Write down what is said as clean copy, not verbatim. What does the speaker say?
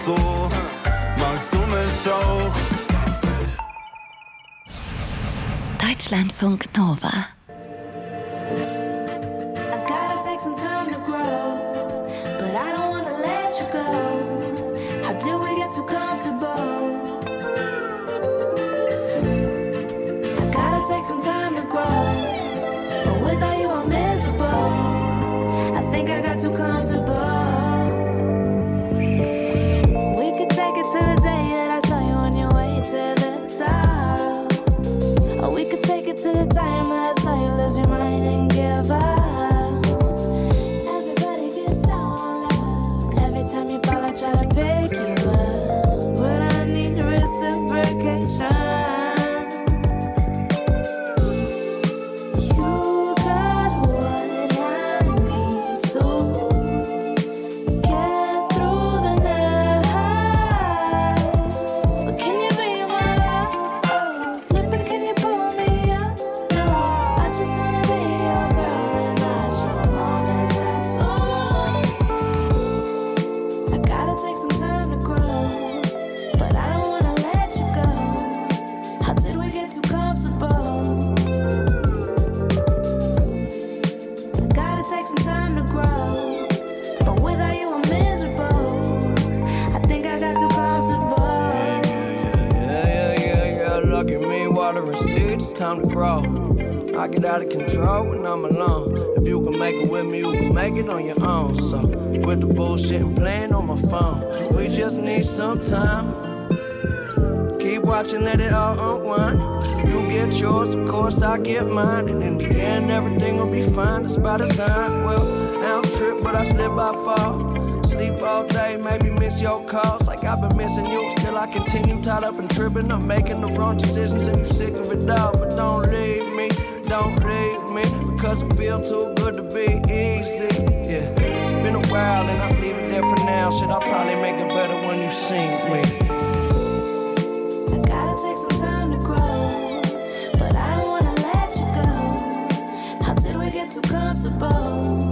So magst du mich auch. Deutschlandfunk Nova. I gotta take some time to grow, but I don't wanna let you go. How did we get too comfortable? I gotta take some time to grow, but without you I'm miserable. I think I got too comfortable. We could take it to the day that I saw you on your way to the top. Or we could take it to the time that I saw you lose your mind and give up. Everybody gets down on luck. Every time you fall I try to pick you up, but I need reciprocation. Time to grow. I get out of control when I'm alone. If you can make it with me, you can make it on your own. So quit the bullshit and playing on my phone. We just need some time. Keep watching, let it all unwind. You get yours, of course I get mine. And in the end, everything will be fine. That's by design. Well, I don't trip, but I slip, I fall. Sleep all day, maybe miss your calls like I've been missing you. Still I continue tied up and tripping. I'm making the wrong decisions and you sick of it all. But don't leave me, because it feel too good to be easy. Yeah, it's been a while and I'll leave it there for now. Shit, I'll probably make it better when you see me. I gotta take some time to grow, but I don't wanna let you go. How did we get too comfortable?